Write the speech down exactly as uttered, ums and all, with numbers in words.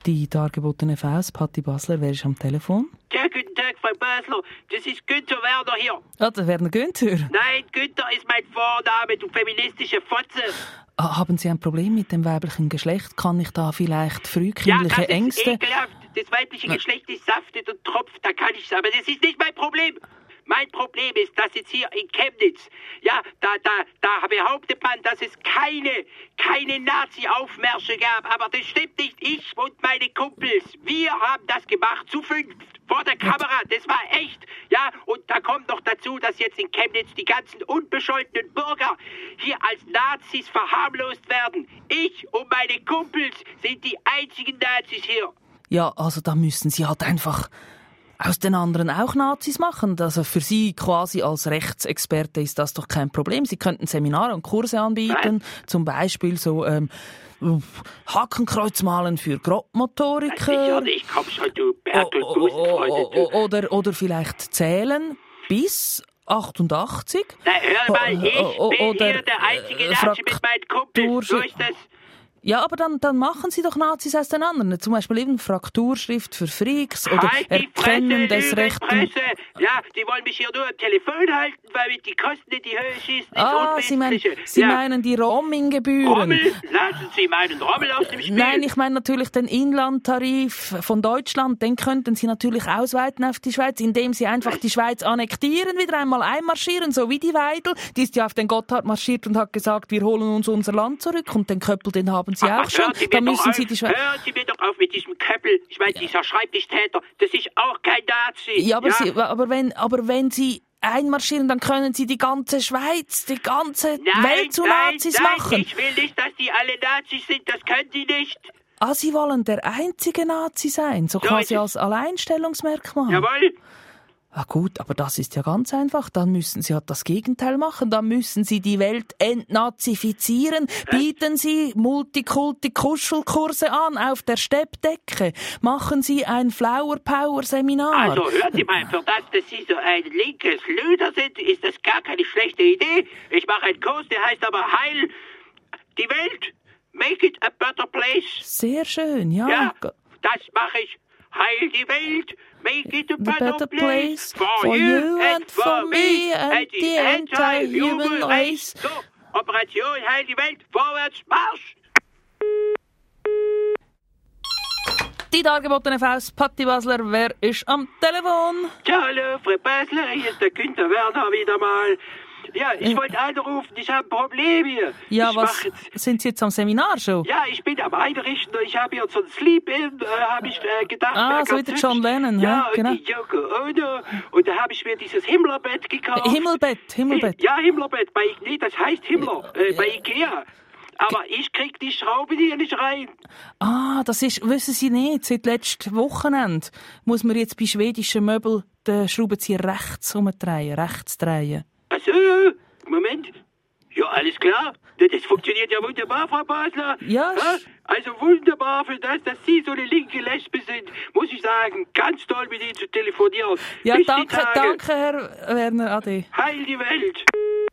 Die dargebotene Faust, Patti Basler, wer ist am Telefon? Ja, guten Tag, Frau Basler. Das ist Günther Werner hier. Ah, der Werner Günther. Nein, Günther ist mein Vorname, du feministische Fotze. Ah, haben Sie ein Problem mit dem weiblichen Geschlecht? Kann ich da vielleicht frühkindliche ja, das Ängste... ist ekelhaft. Das weibliche Geschlecht ist saftet und tropft, da kann ich aber das ist nicht mein Problem. Mein Problem ist, dass jetzt hier in Chemnitz, ja, da, da, da behauptet man, dass es keine, keine Nazi-Aufmärsche gab. Aber das stimmt nicht. Ich und meine Kumpels, wir haben das gemacht, zu fünft, vor der Kamera. Das war echt. Ja, und da kommt noch dazu, dass jetzt in Chemnitz die ganzen unbescholtenen Bürger hier als Nazis verharmlost werden. Ich und meine Kumpels sind die einzigen Nazis hier. Ja, also da müssen Sie halt einfach aus den anderen auch Nazis machen. Also für Sie quasi als Rechtsexperte ist das doch kein Problem. Sie könnten Seminare und Kurse anbieten, Was? zum Beispiel so ähm, Hakenkreuz malen für Grobmotoriker. Ich komm schon, du Bertel, O- o- Gusenfreunde, o- o- Oder, oder vielleicht zählen bis achtundachtzig. Na, hör mal, ich O- o- bin oder, hier der einzige äh, Nazi mit meinen Kumpels. So Fraktur- ist das. Ja, aber dann, dann machen Sie doch Nazis aus den anderen. Zum Beispiel eben Frakturschrift für Freaks oder Halt die Erkennen Fresse, des Rechten. Lügenpresse. Ja, die wollen mich hier nur am Telefon halten, weil mit die Kosten in die Höhe schießen. Ah, ins Sie, meinen, Unwesentliche. Sie ja. meinen die Roaminggebühren. Rommel? Lassen Sie meinen Rommel aus dem Spiel. Nein, ich meine natürlich den Inlandtarif von Deutschland. Den könnten Sie natürlich ausweiten auf die Schweiz, indem Sie einfach die Schweiz annektieren, wieder einmal einmarschieren, so wie die Weidel. Die ist ja auf den Gotthard marschiert und hat gesagt, wir holen uns unser Land zurück. Und den Köppel, den haben Sie Ach, auch schon. hören Sie Da mir müssen doch Sie auf, die Schweiz... hören Sie mir doch auf mit diesem Köppel. Ich meine, dieser Schreibtischtäter, das ist auch kein Nazi. Ja, aber, Sie, aber, wenn, aber wenn Sie einmarschieren, dann können Sie die ganze Schweiz, die ganze nein, Welt zu nein, Nazis nein, machen. ich will nicht, dass die alle Nazis sind. Das können die nicht. Ah, Sie wollen der einzige Nazi sein, so Ja, quasi ich- als Alleinstellungsmerkmal. Jawohl. Ah gut, aber das ist ja ganz einfach. Dann müssen Sie halt das Gegenteil machen. Dann müssen Sie die Welt entnazifizieren. Bieten Sie Multikulti-Kuschelkurse an auf der Steppdecke. Machen Sie ein Flower-Power-Seminar. Also hören Sie mal, für das, dass Sie so ein linkes Lüder sind, ist das gar keine schlechte Idee. Ich mache einen Kurs, der heißt aber Heil die Welt. Make it a better place. Sehr schön, ja. Ja, das mache ich. Heil die Welt. Make it a The better, better place. place for you and for me and the entire human race. So, Operation Heil die Welt. Vorwärts, Marsch. Die dargebotene Faust, Patti Basler, wer ist am Telefon? Ja, hallo, Frau Basler, hier ist der Günther Werner wieder mal. Ja, ich wollte anrufen, ich habe ein Problem hier. Ja, ich was mach jetzt, sind Sie jetzt am Seminar schon? ja, ich bin am Einrichten und ich habe hier so ein Sleep-In, äh, habe ich äh, gedacht. Ah, wär so ganz wie der hübsch. John Lennon, ja, ja, und genau. die Yoko Ono. Und da habe ich mir dieses Himmlerbett gekauft. Himmelbett, Himmelbett. Ja, Himmlerbett, bei, nee, das heißt Himmler, äh, bei Ikea. Aber ich krieg die Schraube hier nicht rein. Ah, das ist, wissen Sie nicht, seit letztem Wochenende muss man jetzt bei schwedischen Möbeln den Schraubenzieher rechts umdrehen, rechts drehen. Also, Moment. Ja, alles klar. Das funktioniert ja wunderbar, Frau Basler. Ja. Also wunderbar für das, dass Sie so eine linke Lesbe sind. Muss ich sagen, ganz toll mit Ihnen zu telefonieren. Ja, Bis die danke, Tage. danke, Herr Werner, ade. Heil die Welt.